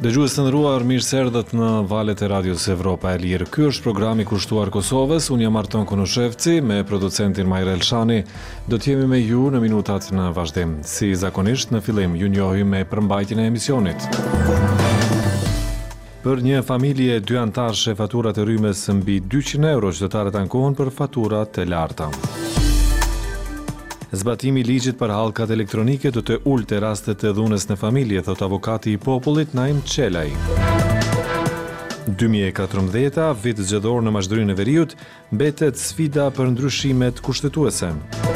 Dëgjues të nderuar, mirë se erdhët në valët e Radios Evropa e Lirë. Ky është programi kushtuar Kosovës. Unë jam Arton Konushevci me producentin Majra Elshani. Do të jemi me ju në minutat në vazhdim. Si zakonisht, në fillim ju njohim me përmbajtjen e emisionit. Për një familje dy antarësh, faturat e rrymës mbi 200 euro, qytetarët ankohen për fatura të larta. Zbatimi I ligjit për hallkat elektronike do të ulte rastet të dhunës në familje, thot avokati I popullit Naim Çelaj. 2014, vit zgjedhor në Mazhdurinë e Veriut, mbetet sfida për ndryshimet kushtetuese.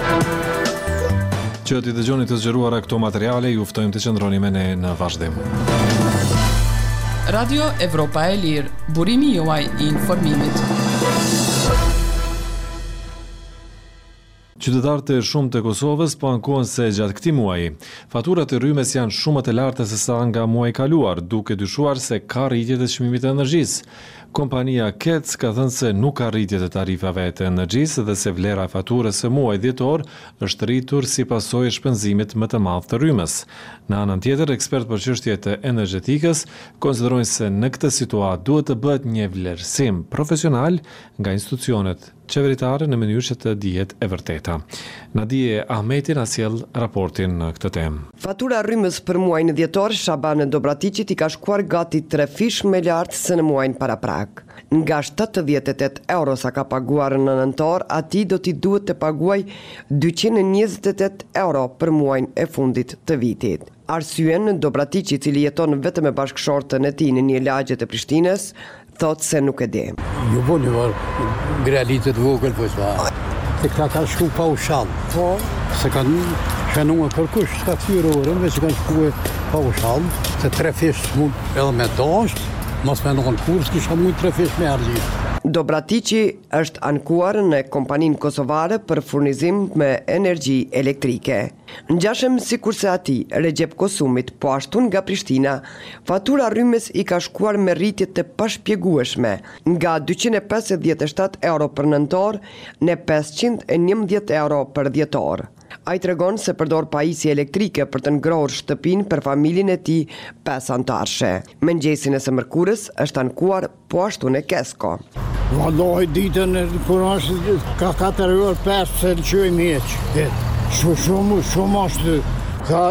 Që t'i dëgjoni të zgjeruara këto materiale, ju ftojmë të qëndroni me ne në vazhdim. Radio Evropa e Lirë, burimi juaj I informimit. Qytetarët e shumtë të Kosovës po ankohen se gjatë këtij muaji, faturat e rrymës janë shumë më të larta se sa nga muaji I kaluar, duke dyshuar se ka rritje të çmimit të energjisë. Kompania KEC ka thënë se nuk ka rritje të tarifave të energjisë dhe se vlera e faturës së muajit dhjetor është rritur si pasojë e shpenzimit më të madh të rrymës. Në anën tjetër, ekspert për çështje të energjetikës konsiderojnë se në këtë situatë duhet të bëhet një vlerësim profesional nga institucionet qeveritare në mënyrë që të dihet e vërteta. Nadije Ahmeti na sjell raportin në këtë temë. Fatura rrymës për muajin dhjetor, Shaban Dobratiçit I ka shkuar gati 3 fish më lart se në muajin paraprak. Nga 78 euro sa ka paguar në nëntor, atij do t'i duhet të paguaj 228 euro për muajin e fundit të vitit. Arsyen, Dobratiçi I cili jeton vetëm me bashkëshortën e tij në një lagje të Prishtinës, thot se nuk e di. Ju boni grelitet vogël po sa. Se ka shku pa ushall. Po, se kanë shënuar kërkush 7 orë, me që kanë shkuar pa ushall, se 3 fish mund edhe me dasht, mos me nuk në kurs, kisha mund 3 fish me argjit. Dobratiçi është ankuar në kompaninë kosovare për furnizim me energji elektrike. Ngjashëm sikurse ati, Recep Kosumit, po ashtu nga Prishtina, fatura rrymës I ka shkuar me rritje të pashpjegueshme, nga 257 euro për nëntor në 511 euro për dhjetor. Ai tregon se përdor pajisje elektrike për të ngrohur shtëpinë për familjen e tij 5 antarëshe. Mëngjesin e së mërkurës është ankuar po ashtu në Kesko. Vallahi ditën kur është ka 4 orë 5 se lëshoj miq. Shumë është. Ka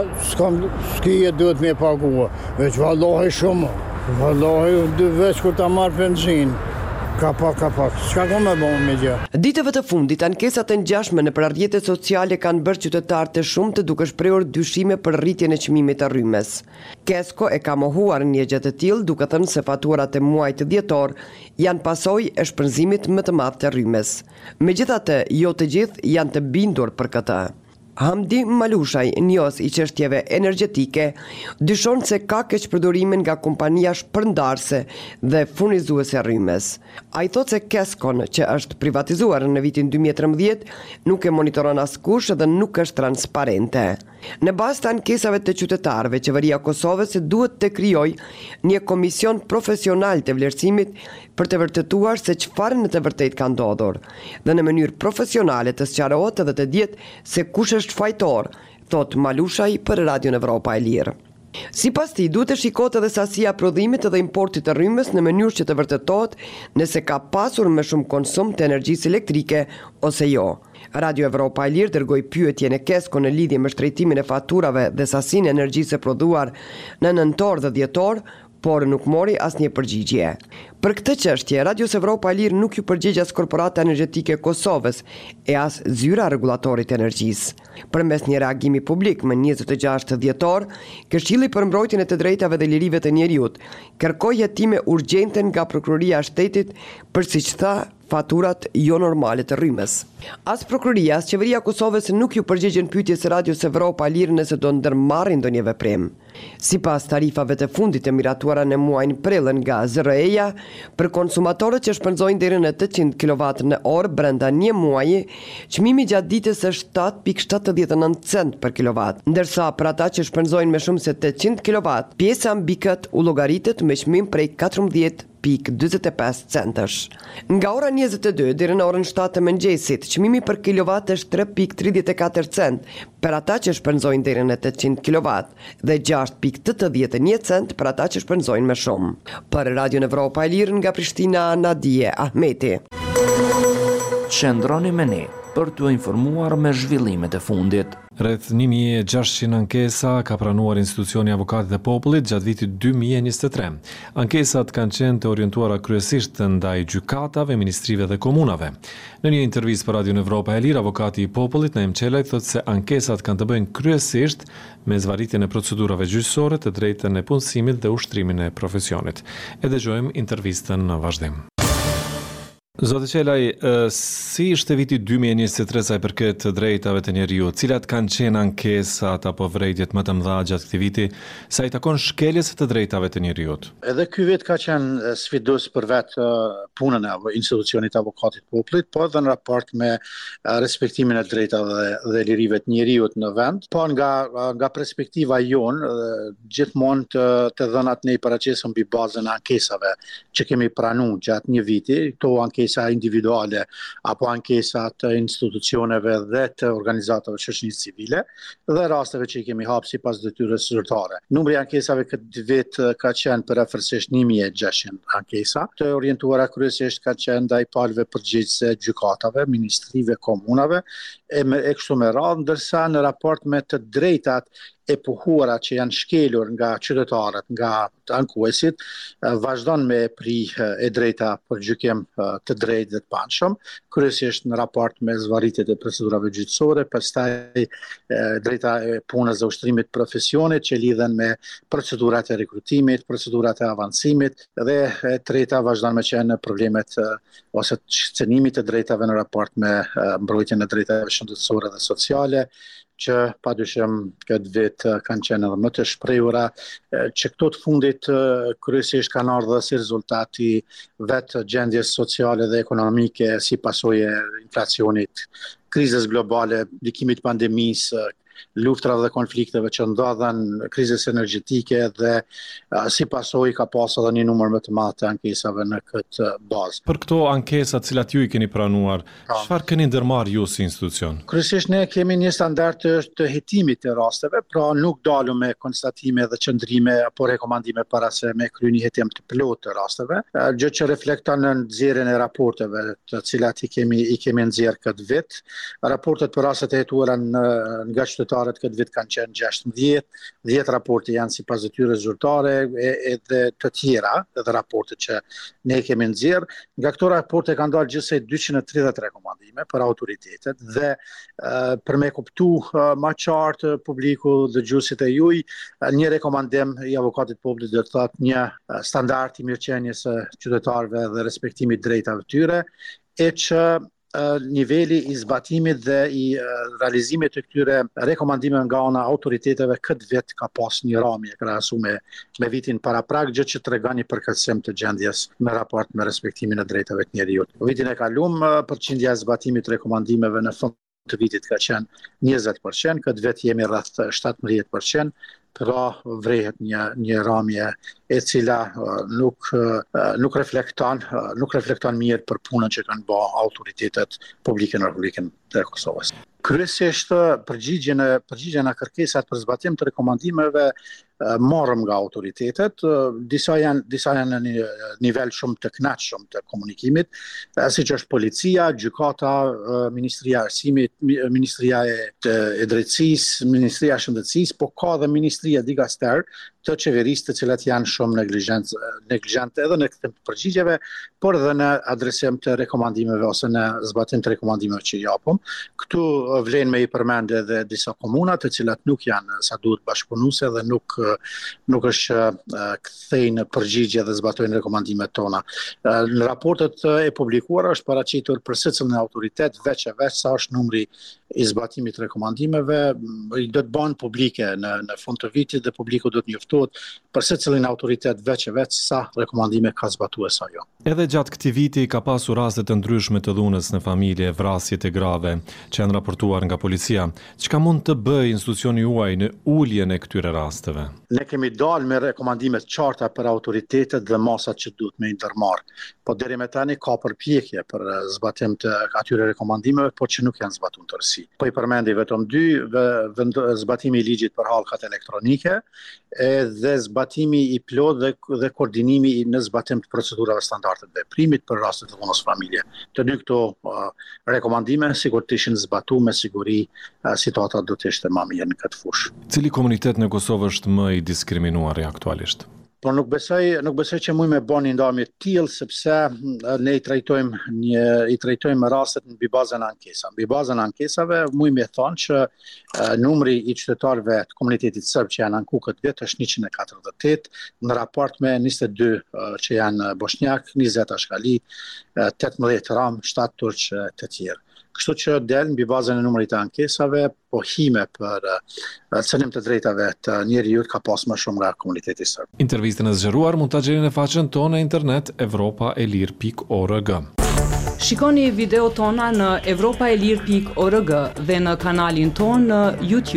s'kije duhet me pagua. Veç vallahi shumë. Vallahi veç kur ta marr benzinë. Ka pak. Çka ka më bëu me gjë? Ditëve të fundit, ankesat e ngjashme në rrjetet sociale kanë bërë qytetarë të shumtë duke shprehur dyshime për rritjen e çmimit të rrymës. Kesko e ka mohuar një gjë të tillë, duke thënë se faturat e muajit dhjetor janë pasojë e shpenzimit më të madh të rrymës. Megjithatë, jo të gjithë janë të bindur për këtë. Hamdi Malushaj, njos I çështjeve energjetike, dyshon se ka keqpërdorimin nga kompania shpërndarëse dhe furnizuese rrymës. Ai thotë se Keskon, që është privatizuar në vitin 2013, nuk e monitoron askush dhe nuk është transparente. Në bazë të ankesave të qytetarëve, qeveria e Kosovës duhet të krijojë një komision profesional të vlerësimit për të vërtetuar se çfarë në të vërtetë ka ndodhur, dhe në mënyrë profesionale të sqarohet edhe të dihet se kush është fajtor, thot Malushaj për Radion Evropa e Lirë. Sipas tij, duhet të shikohet edhe sasia e prodhimit dhe importit të rrymës në mënyrë që të vërtetohet nëse ka pasur më shumë konsum të energjisë elektrike ose jo. Radio Evropa e Lirë dërgoi pyetje në Kesko në lidhje me shtrejtimin e faturave dhe sasinë e energjisë e prodhuar në nëntor dhe dhjetor, por nuk mori asnjë përgjigje. Për këtë çështje, Radio Evropa e Lirë nuk ju përgjigj as Korporata Energjetike e Kosovës e as Zyra Rregullatorit të Energjisë. Përmes një reagimi publik më 26 dhjetor, Këshilli për mbrojtjen e të drejtave dhe lirive të njerëzit kërkoi hetime urgjente nga Prokuroria e Shtetit për, siç tha, faturat jo normale të rrymës. As prokuroria, as qeveria e Kosovës nuk ju përgjigjen pyetjes së Radios Evropa e Lirë nëse do ndërmarrin ndonjë veprim. Sipas tarifave të fundit të miratuara në muajin prill nga ZRE-ja, për konsumatorët që shpenzojnë deri në 800 kW në orë brenda një muaji, çmimi gjatë ditës është 7.79 cent për kilowatt, ndërsa për ata që shpenzojnë më shumë se 800 kW, pjesa mbi kët u llogaritet me çmim prej 6.45 centësh. Nga ora 22 deri në orën 7 të mëngjesit, çmimi për kilowatt është 3.34 cent për ata që shpenzojnë deri në 800 kilowatt dhe 6.81 cent për ata që shpenzojnë më shumë. Për Radio Evropa e Lirë nga Prishtina, Nadije Ahmeti. Qëndroni me ne për t'u informuar me zhvillimet e fundit. Rreth 1600 ankesa ka pranuar institucioni i Avokatit të Popullit gjatë vitit 2023. Ankesat kanë qenë të orientuara kryesisht ndaj gjykatave, ministrive dhe komunave. Në një intervistë për Radio Evropa e Lirë, Avokati i Popullit Naim Çelaj thotë se ankesat kanë të bëjnë kryesisht me zvarritjen e procedurave gjyqësore, të drejtën e punësimit dhe ushtrimin e profesionit. E dëgjojmë intervistën në vazhdim. Zoti Çelaj, si ishte viti 2023 sa i përket drejtave të njeriut? Cilat kanë qenë ankesat apo vërejtjet më të mëdha gjatë këtij viti sa i takon shkeljes të drejtave të njeriut? Edhe ky vit ka qenë sfidues për vetë punën e institucionit Avokatit të Popullit, po edhe në raport me respektimin e drejtave dhe lirive të njeriut në vend. Po nga perspektiva jonë, gjithmonë të dhënat ne i paraqesëm mbi bazën e ankesave që kemi pranuar gjatë një viti. Këto ankesa individuale apo ankesa të institucioneve dhe të organizatave shoqërisë civile dhe rasteve që i kemi hapur sipas detyrës zyrtare. Numri i ankesave këtë vit ka qenë përafërsisht 1600 ankesa, të orientuara kryesisht ka qenë ndaj palëve përgjegjëse gjykatave, ministrive, komunave e kështu me radhë, ndërsa në raport me të drejtat e pohuara që janë shkelur nga qytetarët, nga ankuesit, vazhdon me pri e drejta për gjykim të drejtë dhe të panshëm, kryesisht në raport me zvarritjet e procedurave gjyqësore, pastaj drejta e punës dhe ushtrimit profesionit që lidhen me procedurat e rekrutimit, procedurat e avancimit dhe e treta vazhdon me qenë problemet ose cënimit të drejtave në raport me mbrojtjen e drejtave shëndetësore dhe sociale, që padyshim këtë vit kanë qenë edhe më të shprehura, që këto të fundit kryesisht kanë ardhur si rezultati vetë gjendjes sociale dhe ekonomike si pasojë e inflacionit, krizës globale, ndikimit pandemisë, luftrave dhe konflikteve që ndodhen, krizës energjetike dhe si pasojë ka pasur edhe një numër më të madh të ankesave në këtë bazë. Për këto ankesa të cilat ju i keni pranuar, çfarë keni ndërmarrë ju si institucion? Kryesisht ne kemi një standard të hetimit të rasteve, pra nuk dalu me konstatime dhe qëndrime apo rekomandime para se me kryer një hetim të plotë të rasteve, gjë që reflekton në nxjerrjen e raporteve të cilat i kemi nxjerrë këtë vit. Raportet për rastet e hetuara nga qytetarët këtë vit kanë qenë 16, 10 raporte janë sipas detyrës zyrtare edhe të tjera, edhe raporte që ne kemi nxjerrë. Nga këto raporte kanë dalë gjithsej 230 rekomandime për autoritetet dhe për me kuptu më qartë publiku dhe dëgjuesit e juaj, një rekomandim i Avokatit të Popullit do të thotë një standard i mirëqenies së qytetarëve dhe respektimit drejtave të tyre, e që niveli i zbatimit dhe i realizimit të këtyre rekomandimeve nga ana autoriteteve këtë vit ka pas një ramje krahasuar me vitin paraprak, gjë që tregon një përkatësim të gjendjes në raport me respektimin e drejtave të njeriut. Vitin e kaluar përqindja e zbatimit të rekomandimeve në fund të vitit ka qenë 20%, këtë vit jemi rreth 17%, pra vrehet një ramje e cila nuk reflekton mirë për punën që kanë bërë autoritetet publike në Republikën e Kosovës. Kryesisht përgjigjen e kërkesat për zbatim të rekomandimeve marrëm nga autoritetet, disa janë në një nivel shumë të kënaqshëm të komunikimit, siç është policia, gjykata, Ministria e Arsimit, Ministria e Drejtësisë, Ministria e Shëndetësisë, po ka dhe Ministria Digaster të qeverisë të cilat janë shumë negligjente edhe në këtë përgjigjeve, por edhe në adresim të rekomandimeve ose në zbatim të rekomandimeve që japëm. Këtu vlen me i përmend edhe disa komuna të cilat nuk janë sa duhet bashkëpunuese dhe nuk është kthejnë përgjigje dhe zbatojnë rekomandimet tona. Në raportet e publikuara është paraqitur për secilin autoritet veç sa është numri i zbatimit të rekomandimeve, i do të bëhen publike në fund të vitit dhe publiku do të njoftohet për secilin autoritet veç sa rekomandime ka zbatuar sa jo. Edhe gjatë këtij viti ka pasur raste të ndryshme të dhunës në familje, vrasje të grave që janë raportuar nga policia. Çka mund të bëjë institucioni juaj në uljen e këtyre rasteve? Ne kemi dalë me rekomandimet qarta për autoritetet dhe masat që duhet me ndërmarrë. Po deri me tani ka përpjekje për zbatim të atyre rekomandimeve, por që nuk janë zbatuar tërësi. Po i përmendi vetëm dy, zbatimi i ligjit për hallkat elektronike dhe zbatimi i plot dhe koordinimi në zbatim të procedurave standarde të veprimit për rastet të dhunës familje. Të dy këto rekomandime sikur të ishin zbatuar, me siguri situata do të ishte më mirë në këtë fushë. Cili komunitet në Kosovë është më i diskriminuar aktualisht? Por nuk besoj që mund me bën një ndarje të tillë, sepse ne i trajtojmë rastet në bazën e ankesave. Mbi bazën e ankesave mund me thonë që numri i qytetarëve të komunitetit serb që janë anku këtë vit është 148 në raport me 22 që janë bosnjak, 20 ashkali, 18 ram, 7 turq të tjerë. Kështu që del mbi bazën e numrit të ankesave, pohime për cënim të drejtave të njerëzit ka pas më shumë nga komuniteti serb. Intervistën e zgjeruar mund ta gjeni në faqen tonë në internet evropaelir.org. Shikoni video tona në evropaelir.org dhe në kanalin tonë në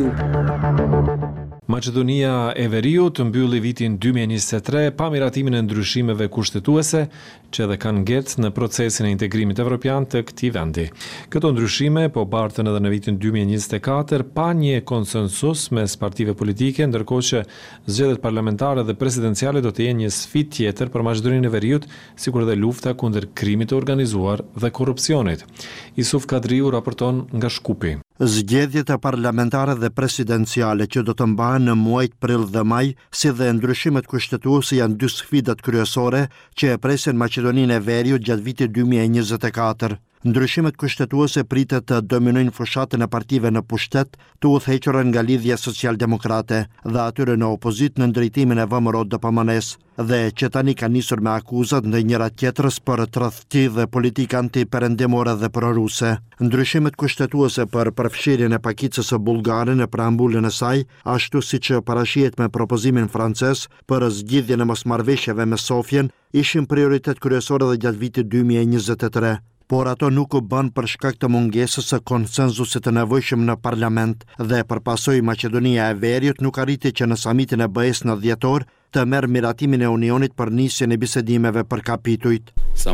YouTube. Maqedonia e Veriut mbylli vitin 2023 pa miratimin e ndryshimeve kushtetuese që edhe kanë ngjerë në procesin e integrimit evropian të këtij vendi. Këto ndryshime po bartën edhe në vitin 2024 pa një konsensus mes partive politike, ndërkohë që zgjedhjet parlamentare dhe presidenciale do të jenë një sfidë tjetër për Maqedoninë e Veriut, sikur edhe lufta kundër krimit të organizuar dhe korrupsionit. Isuf Kadriu raporton nga Shkupi. Zgjedhjet e parlamentare dhe presidenciale që do të mbahen në muajt prill dhe maj, si dhe ndryshimet kushtetuese janë dy sfidat kryesore që e presin Maqedoninë e Veriut gjatë vitit 2024. Ndryshimet kushtetuese pritet të dominojnë fushatën e partive në pushtet, të udhëhequra nga lidhja socialdemokrate dhe atyre në opozit në ndrejtimin e VMRO-DPMN-s, dhe që tani ka nisur me akuzat ndaj njëra tjetrës për tradhti dhe politikë antiperëndimore dhe proruse. Ndryshimet kushtetuese për përfshirjen e pakicës së bullgare në preambulën e saj, ashtu siç parashihet me propozimin francez për zgjidhjen e mosmarrëveshjeve me Sofjen, ishin prioritet kryesor edhe gjatë vitit 2023. Por ato nuk u bën për shkak të mungesës së konsenzusit të nevojshëm në parlament dhe përpasoj Maqedonia e Veriut nuk arriti që në samitin e BE-s në dhjetor të merr miratimin e Unionit për nisjen e bisedimeve për kapitujt.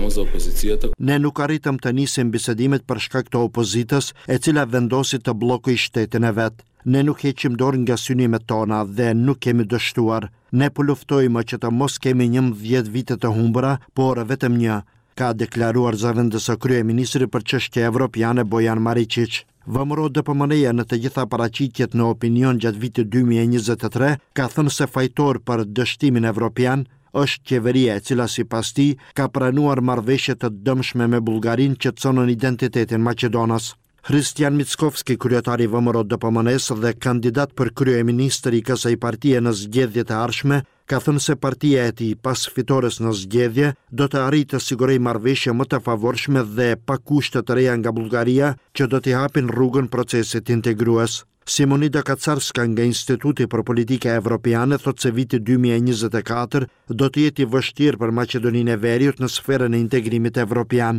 Ne nuk arritëm të nisim bisedimet për shkak të opozitës, e cila vendosi të bllokojë shtetin e vet. Ne nuk heqim dorë nga synimet tona dhe nuk kemi dështuar. Ne po luftojmë që të mos kemi 11 vite të humbura, por vetëm një, ka deklaruar zëvendësë kryeministri për çështje evropiane Bojan Maričić. VMRO-DPMN-ja në të gjitha paraqitjet në opinion gjatë vitit 2023 ka thënë se fajtor për dështimin evropian është qeveria e cila sipas tij ka pranuar marrëveshje të dëmshme me Bullgarinë që çonon identitetin maqedonas. Hristijan Mickovski, kryetari VMRO-DPMN-s dhe kandidat për kryeministër i kësaj partie në zgjedhjet e ardhshme, ka thënë se partia e tij pas fitores në zgjedhje do të arrijë të sigurojë marrëveshje më të favorshme dhe pa kushte të reja nga Bullgaria që do t'i hapin rrugën procesit integrues. Simonida Kacarska nga Instituti për Politika Evropiane thotë se viti 2024 do të jetë i vështirë për Maqedoninë e Veriut në sferën e integrimit evropian.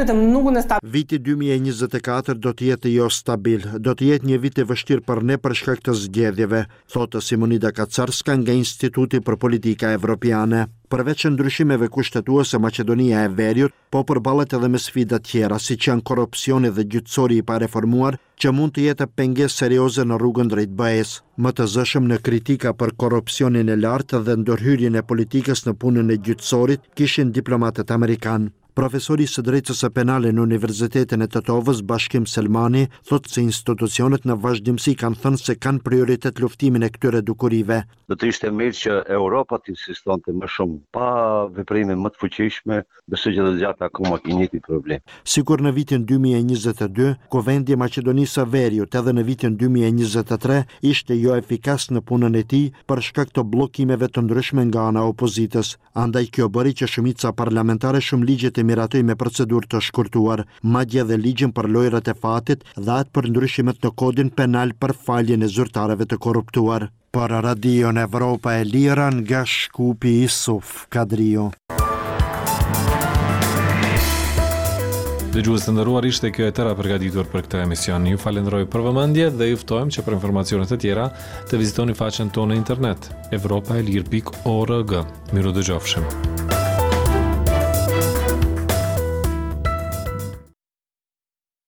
Viti 2024 do të jetë jo stabil, do të jetë një vit i vështirë për ne për shkak të zgjedhjeve, thotë Simonida Kacarska nga Instituti për Politika Evropiane. Përveç ndryshimeve kushtetuese, Maqedonia e Veriut po përballet edhe me sfida tjera, siç janë korrupsioni dhe gjyqësori i pareformuar, që mund të jetë pengesë serioze në rrugën drejt BE-s. Më të zëshëm në kritika për korrupsionin e lartë dhe ndërhyrjen e politikës në punën e gjyqësorit kishin diplomatët amerikanë. Profesori së drejtësisë penale në Universitetin e Tetovës, Bashkim Selmani, thotë se institucionet në vazhdimsi kanë thënë se kanë prioritet luftimin e këtyre dukurive. Do të ishte mirë që Europa të insistonte më shumë pa veprime më të fuqishme, besoj që do të gjatë akoma njëjti problem. Sikur në vitin 2022, Kuvendi i Maqedonisë së Veriut edhe në vitin 2023 ishte jo efikas në punën e tij për shkak të bllokimeve të ndryshme nga ana e opozitës. Andaj kjo bëri që shumica parlamentare shumë ligje të miratoj me procedurë të shkurtuar, madje dhe ligjin për lojrat e fatit dhe atë për ndryshimet në kodin penal për faljen e zyrtarëve të korruptuar. Për Radion Evropa e Lira nga Shkupi, Isuf Kadriu. Dëgjues të nderuar, ishte kjo e tëra përgatitur për këtë emision. Ju falenderoj për vëmendje dhe ju ftojmë që për informacione të tjera të vizitoni faqen tonë në internet evropaelir.org. Miru dëgjofshim.